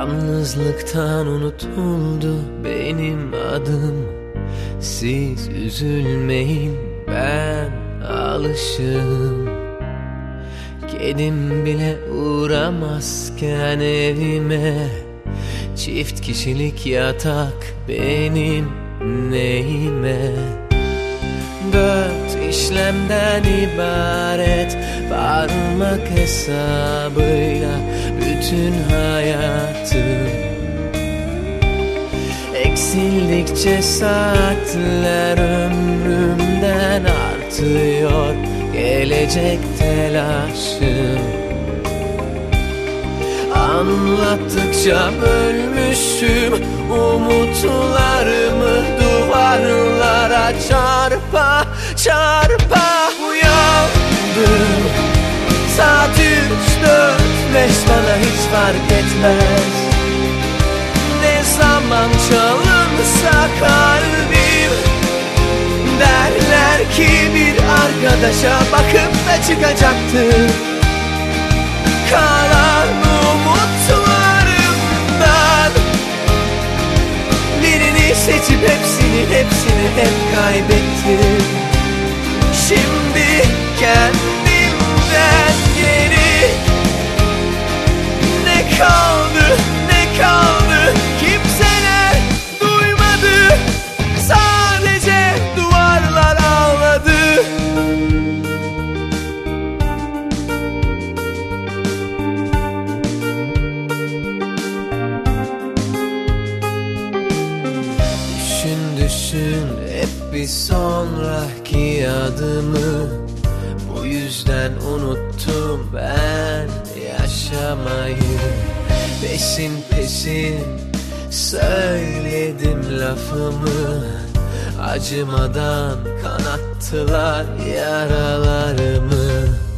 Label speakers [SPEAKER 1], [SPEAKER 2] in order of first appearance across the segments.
[SPEAKER 1] Yalnızlıktan unutuldu benim adım. Siz üzülmeyin, ben alışığım. Kedim bile uğramazken evime, çift kişilik yatak benim neyime? 4 işlemden ibaret, parmak hesabıyla bütün hayatım. Eksildikçe saatler ömrümden artıyor, gelecek telaşım. Anlattıkça bölmüşüm umutlarımı, duvarlara çarpa çarpa uyandım. Saat 3, 4, 5 bana hiç fark etmez. Ne zaman çalınsa kalbim, derler ki bir arkadaşa bakıp da çıkacaktı. Kalan umutlarımdan birini seçip hepsini hep kaybettim. Şimdi kendimden geri ne kaldı, ne kaldı? Kimseler duymadı, sadece duvarlar ağladı. Düşün hep bir sonraki adımı. Bu yüzden unuttum ben yaşamayı. Peşin peşin söyledim lafımı, acımadan kanattılar yaralarımı.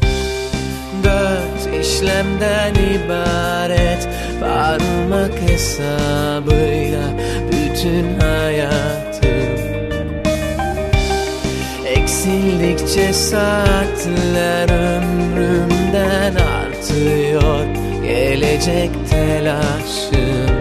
[SPEAKER 1] 4 işlemden ibaret, parmak hesabıyla bütün hayatım. Eksildikçe saatler ömrümden artıyor, gelecek telaşım.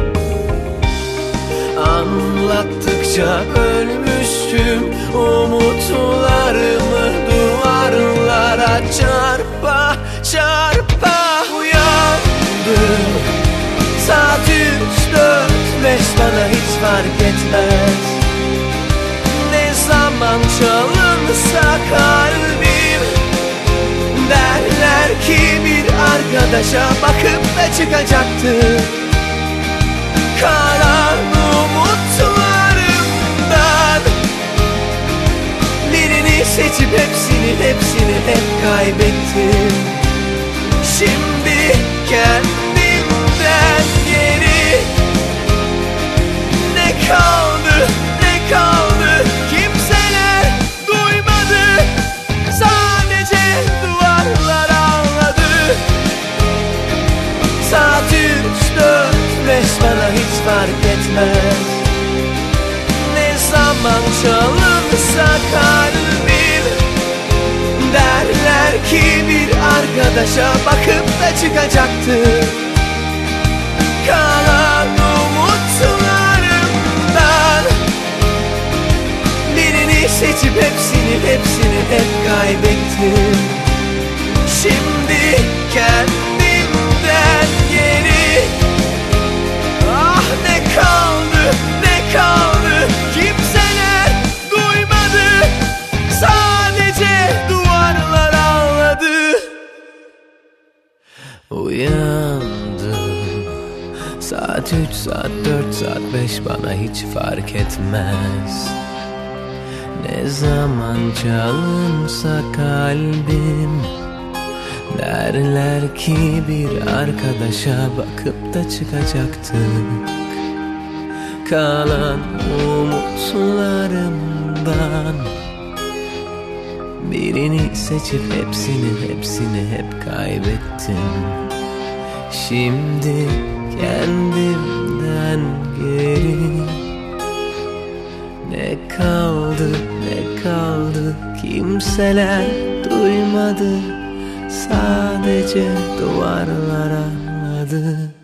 [SPEAKER 1] Anlattıkça ölmüşüm umutlarımı, duvarlara çarpa çarpa uyandım. Saat 3, 4, 5 bana hiç fark etmez. Ne zaman çalınsa kalbim, derler ki bir arkadaşa bakıp da çıkacaktı. Kalan umutlarımdan birini seçip hepsini hep kaybettim. Şimdi kendimden geri ne kaldı, ne kaldı? Kimseler duymadı, sadece duvarlar ağladı. Saat 3, 4, 5 bana hiç fark etmez. Ne zaman çalınsa kalbim, derler ki bir arkadaşa bakıp da çıkacaktı. Kalan umutlarımdan birini seçip hepsini hep kaybettim. Şimdi kendimden geri ah ne kaldı, ne kaldı? Kimseler duymadı, sadece duvarlar ağladı. Uyandım. Saat 3, saat 4, saat 5 bana hiç fark etmez. Ne zaman çalınsa kalbim, derler ki bir arkadaşa bakıp da çıkacaktık. Kalan umutlarımdan birini seçip hepsini hep kaybettim. Şimdi kendimden geri ne kaldı, ne kaldı? Kimseler duymadı, sadece duvarlar ağladı.